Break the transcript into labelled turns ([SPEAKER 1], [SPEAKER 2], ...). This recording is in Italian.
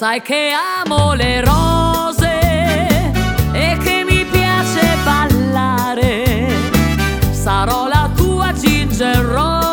[SPEAKER 1] sai che amo le rose e che mi piace ballare. Sarò la tua Ginger Rose.